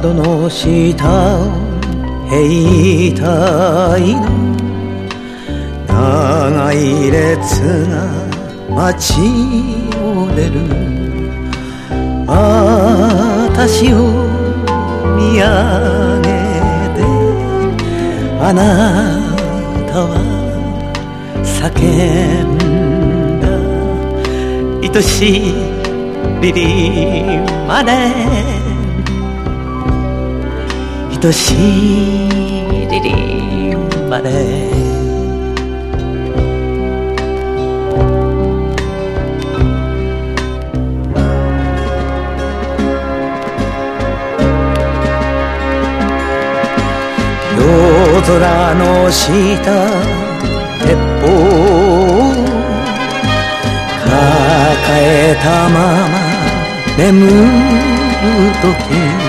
窓の下兵隊の長い列が街を出る。私を見上げてあなたは叫んだ。愛しいリリーまで、愛しいリリーまで。夜空の下鉄砲を抱えたまま眠るとき